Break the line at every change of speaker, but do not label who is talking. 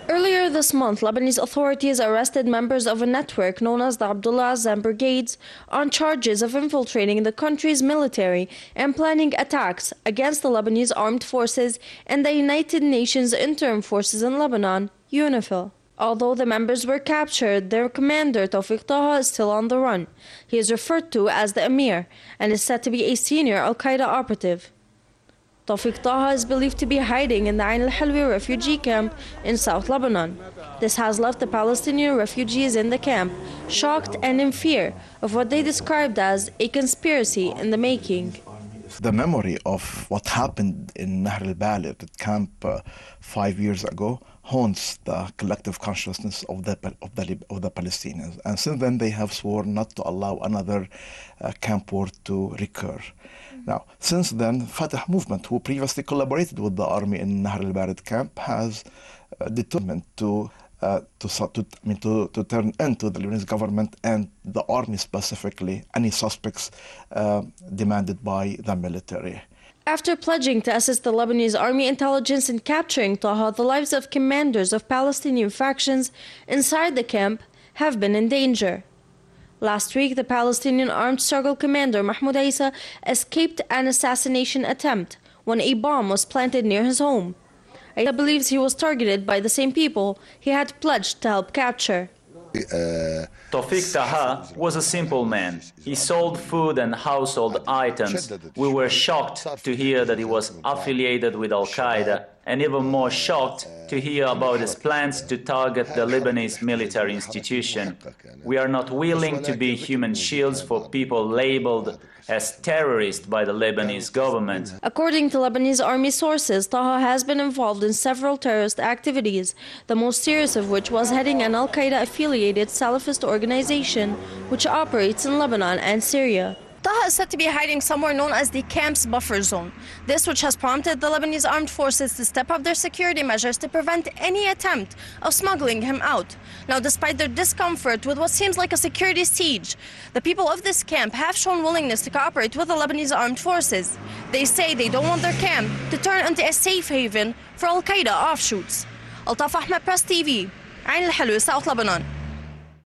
Earlier this month, Lebanese authorities arrested members of a network known as the Abdullah Azzam Brigades on charges of infiltrating the country's military and planning attacks against the Lebanese armed forces and the United Nations Interim Forces in Lebanon, UNIFIL. Although the members were captured, their commander, Tawfiq Taha, is still on the run. He is referred to as the Emir and is said to be a senior al-Qaeda operative. Tawfiq Taha is believed to be hiding in the Ain al-Halwi refugee camp in South Lebanon. This has left the Palestinian refugees in the camp shocked and in fear of what they described as a conspiracy in the making.
The memory of what happened in Nahr al-Baligh, the camp 5 years ago, haunts the collective consciousness of the Palestinians. And since then, they have sworn not to allow another camp war to recur. Now, since then, Fatah movement, who previously collaborated with the army in Nahr al-Baligh camp, has determined to turn into the Lebanese government and the army specifically any suspects demanded by the military.
After pledging to assist the Lebanese army intelligence in capturing Taha, the lives of commanders of Palestinian factions inside the camp have been in danger. Last week, the Palestinian armed struggle commander Mahmoud Isa escaped an assassination attempt when a bomb was planted near his home. Isa believes he was targeted by the same people he had pledged to help capture.
Tawfiq Taha was a simple man. He sold food and household items. We were shocked to hear that he was affiliated with Al-Qaeda, and even more shocked to hear about his plans to target the Lebanese military institution. We are not willing to be human shields for people labeled as terrorists by the Lebanese government.
According to Lebanese army sources, Taha has been involved in several terrorist activities, the most serious of which was heading an Al-Qaeda-affiliated Salafist organization which operates in Lebanon and Syria. Taha is said to be hiding somewhere known as the camp's buffer zone. This which has prompted the Lebanese armed forces to step up their security measures to prevent any attempt of smuggling him out. Now, despite their discomfort with what seems like a security siege, the people of this camp have shown willingness to cooperate with the Lebanese armed forces. They say they don't want their camp to turn into a safe haven for Al-Qaeda offshoots. Altaf Ahmed, Press TV, Ain al-Halwi, South Lebanon.